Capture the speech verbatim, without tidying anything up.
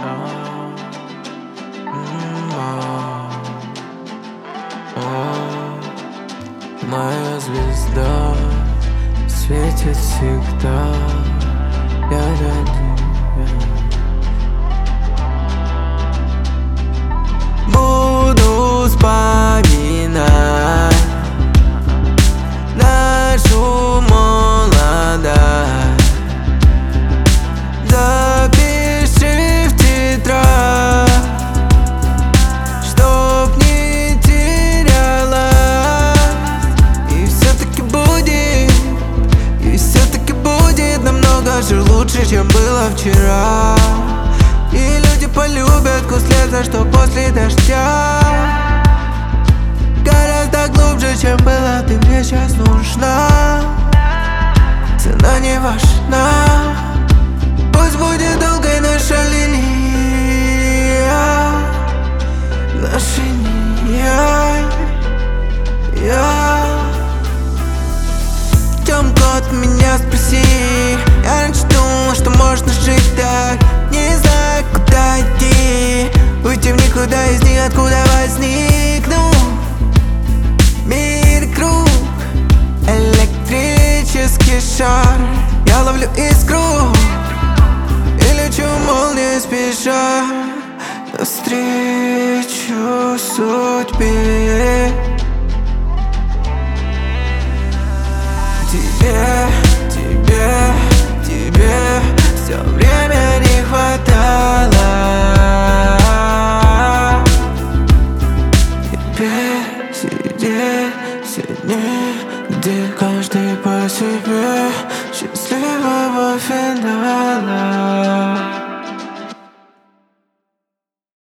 Моя звезда светит всегда, я для тебя. Буду вспоминать нашу молодость. Запиши в тетрадь, чтоб не терялась. И все-таки будет, и все-таки будет намного же лучше, чем было вчера. И люди полюбят вкус лета, что после дождя. Гораздо глубже, чем было, ты мне сейчас нужна. Цена не важна. Пусть будет долгой наша линия, наша линия. Я в чем код, меня спроси. Я раньше думал, что можно жить так. Не знаю, куда идти, уйти в никуда, из ниоткуда возникну. Мир круг, электрический шар. Я ловлю искру и лечу молнией спеша навстречу судьбе. Тебе, тебе, тебе все время